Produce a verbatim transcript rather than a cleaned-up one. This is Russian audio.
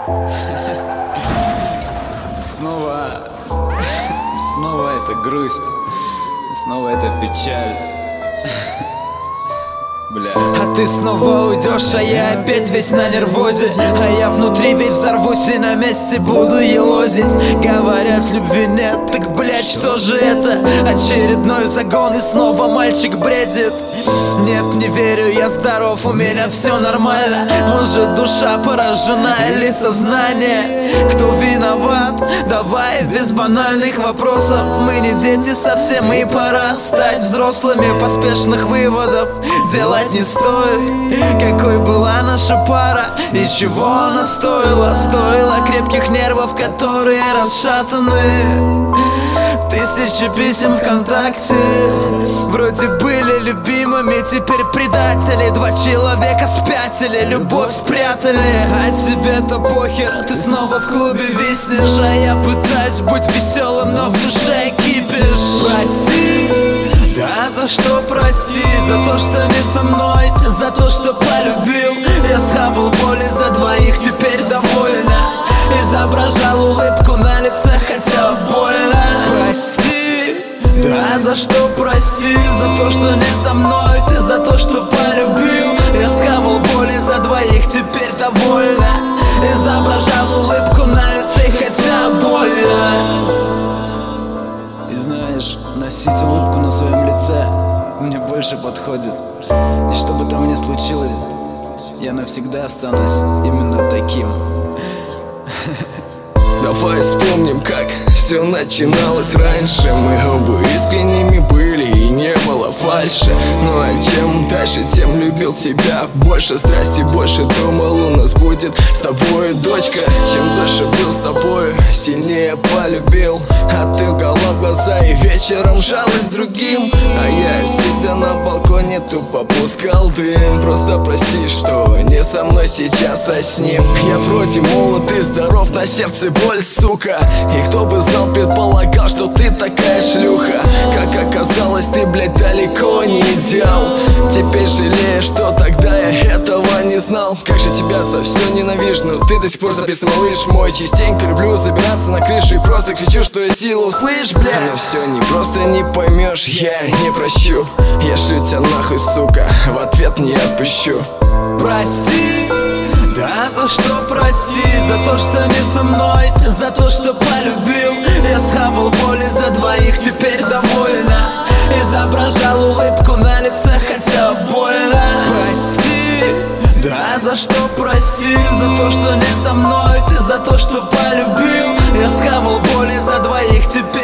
Снова, снова это грусть, снова это печаль. Бля. А ты снова уйдешь, а я опять весь на нервозе. А я внутри ведь взорвусь и на месте буду елозить. Говорят, любви нет, так блять, что же это? Очередной загон и снова мальчик бредит. Нет, не верю, я здоров, у меня все нормально. Может, душа поражена или сознание? Кто виноват? Давай без банальных вопросов. Мы не дети совсем, и пора стать взрослыми. Поспешных выводов делать не стоит. Какой была наша пара и чего она стоила? Стоила крепких нервов, которые расшатаны. Тысячи писем ВКонтакте вроде были любимыми, теперь предатели. Два человека спятили, любовь спрятали. А тебе-то похер, ты снова в клубе виснешь. А я пытаюсь быть веселым, но в душе кипишь. Прости, да за что прости? За то, что не со мной, ты за то, что полюбил. Я схавал боли за двоих, теперь довольна. Изображал улыбку на лице, хотя больно. Прости, да за что прости? За то, что не со мной, ты за то, что полюбил. Я схавал боли за двоих, теперь довольна. Изображал улыбку на лице, хотя больно. И знаешь, носить улыбку на своем лице мне больше подходит. И что бы там ни случилось, я навсегда останусь именно таким. Давай вспомним, как все начиналось раньше. Мы оба искренними были и не было фальши. Ну а чем дальше, тем любил тебя больше. Страсти больше, думал, у нас будет с тобой дочка. Чем дольше был с тобой, сильнее полюбил. А ты голов глаза и вечером жалость другим. А я, сидя на балконе, тупо пускал дым. Просто прости, что не со мной сейчас, а с ним. Я вроде молод и здоров, на сердце боль, сука. И кто бы знал, предполагал, что ты такая шлюха. Как оказалось, ты, блядь, далеко не идеал. Теперь жалею, что тогда я этого не знал. Как же тебя за все ненавижу, но ты до сих пор записывай, малыш мой. Частенько люблю забираться на крышу и просто кричу, что я силу, слышь, блядь. Но все не просто не поймешь, я не прощу. Я шлю тебя нахуй, сука, в ответ не отпущу. Прости, да за что прости? За то, что не со мной, ты за то, что полюбил. Я схавал боли за двоих, теперь довольна. Изображал улыбку на лице, хотя больно. Прости, да за что прости? За то, что не со мной, ты за то, что полюбил. Я схавал боли за двоих, теперь